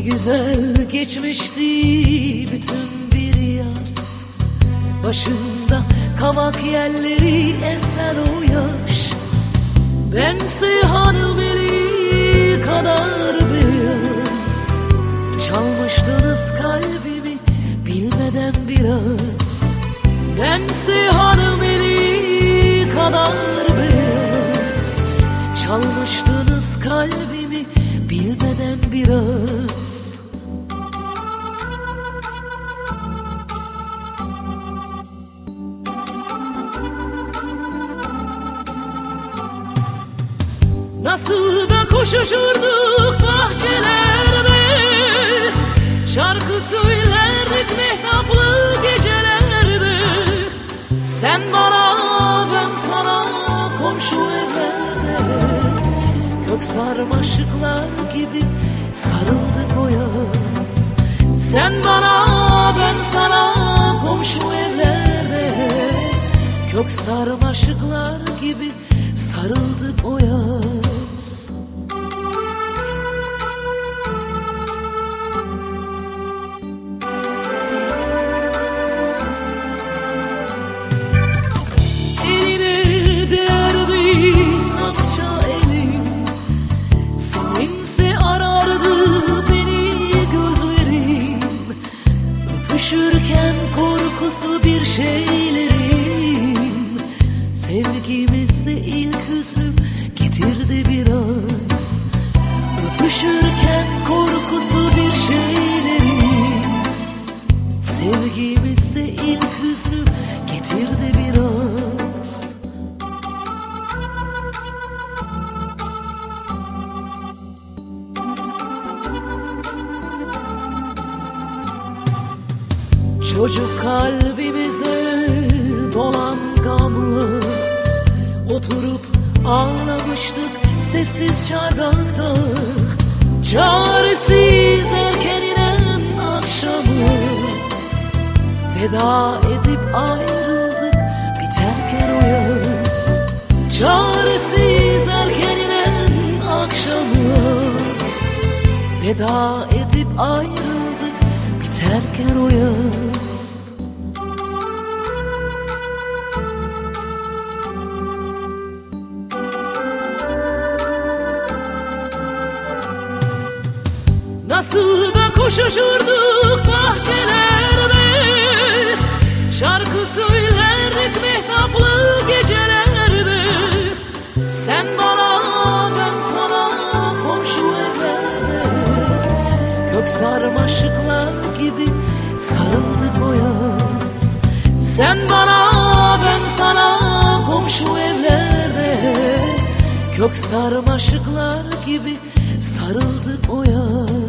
güzel geçmişti bütün bir yaz. Başında kavak yelleri esen o yaş. Bense hanımeli kadar beyaz. Çalmıştınız kalbimi bilmeden biraz. Bense hanımeli kadar beyaz. Çalmıştınız kalbimi bilmeden biraz. Nasıl da koşuşurduk bahçelerde, şarkı söylerdik mehtaplı gecelerde. Sen bana ben sana komşu evlerde, kök sarmaşıklar gibi sarıldık o yaz. Sen bana ben sana komşu evlerde, kök sarmaşıklar gibi sarıldık o yaz. Eline değerdi safça elim, seninse arardı beni gözlerim. Öpüşürken korkusu bir şeylerim, sevgimizde ilk hüznü getirdi biraz. Öpüşürken korkusu bir şeylerim, sevgimizde ilk hüznü getirdi biraz. Çocuk kalbimize dolan gamlı, oturup ağlamıştık sessiz çardakta. Çaresiz erken inen akşamı, veda edip ayrıldık biterken o yaz. Çaresiz erken inen akşamı, veda edip ayrıldık biterken o yaz. Nasıl da koşuşurduk bahçelerde, şarkı söylerdik mehtaplı gecelerde. Sen bana ben sana komşu evlerde, kök sarmaşıklar gibi sarıldık o yaz. Sen bana ben sana komşu evlerde, kök sarmaşıklar gibi sarıldık o yaz.